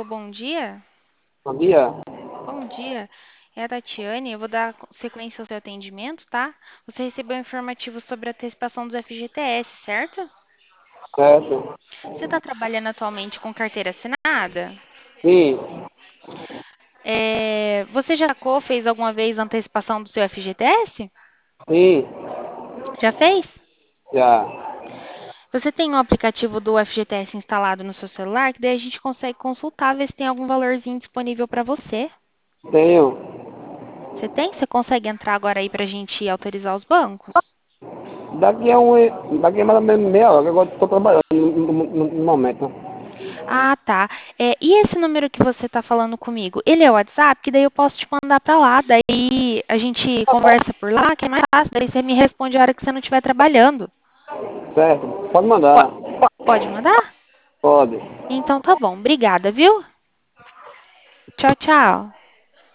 Alô, bom dia. Bom dia. Bom dia. É a Tatiane. Eu vou dar sequência ao seu atendimento, tá? Você recebeu um informativo sobre a antecipação do FGTS, certo? Certo. Você está trabalhando atualmente com carteira assinada? Sim, Você já sacou, fez alguma vez a antecipação do seu FGTS? sim, Já fez? já. Você tem o aplicativo do FGTS instalado no seu celular, que daí a gente consegue consultar, ver se tem algum valorzinho disponível para você. Tenho. Você tem? Você consegue entrar agora aí para a gente autorizar os bancos? Daqui a mais ou menos meia hora, que agora estou trabalhando no momento. Ah, tá. E esse número que você está falando comigo, ele é o WhatsApp? Que daí eu posso te mandar para lá. Daí a gente conversa por lá, que é mais fácil. Daí você me responde a hora que você não estiver trabalhando. Certo. Pode Po- mandar. Pode mandar? Pode. Então tá bom. Obrigada, viu? Tchau, tchau.